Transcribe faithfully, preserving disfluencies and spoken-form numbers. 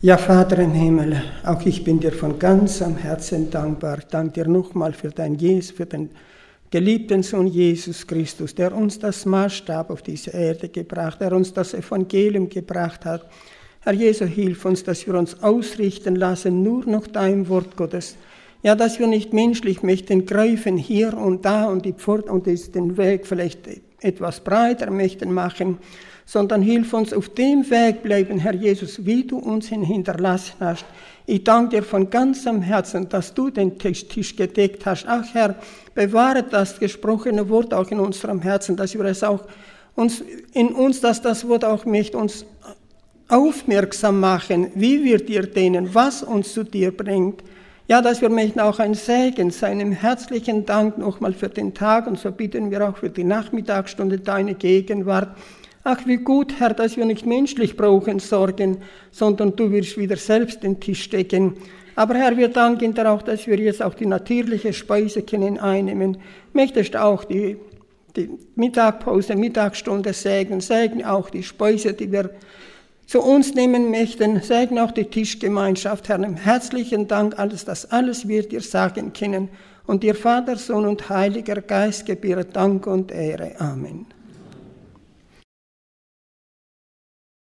Ja, Vater im Himmel, auch ich bin dir von ganzem Herzen dankbar. Danke dir nochmal für, dein Jesus, für den geliebten Sohn Jesus Christus, der uns das Maßstab auf diese Erde gebracht, der uns das Evangelium gebracht hat. Herr Jesu, hilf uns, dass wir uns ausrichten lassen, nur noch dein Wort Gottes. Ja, dass wir nicht menschlich möchten greifen hier und da und die Pforte und den Weg vielleicht etwas breiter möchten machen, sondern hilf uns auf dem Weg bleiben, Herr Jesus, wie du uns ihn hinterlassen hast. Ich danke dir von ganzem Herzen, dass du den Tisch, Tisch gedeckt hast. Ach Herr, bewahre das gesprochene Wort auch in unserem Herzen, dass wir es auch uns, in uns, dass das Wort auch möchte uns aufmerksam machen, wie wir dir dienen, was uns zu dir bringt. Ja, dass wir möchten auch ein Segen sein, einem herzlichen Dank nochmal für den Tag und so bitten wir auch für die Nachmittagsstunde deine Gegenwart. Ach, wie gut, Herr, dass wir nicht menschlich brauchen Sorgen, sondern du wirst wieder selbst den Tisch decken. Aber Herr, wir danken dir auch, dass wir jetzt auch die natürliche Speise können einnehmen. Möchtest auch die, die Mittagpause, Mittagsstunde segnen, segnen auch die Speise, die wir zu uns nehmen möchten, segnen auch die Tischgemeinschaft, Herr, herzlichen Dank, alles, das alles wir dir sagen können. Und dir Vater, Sohn und Heiliger Geist gebührt Dank und Ehre. Amen.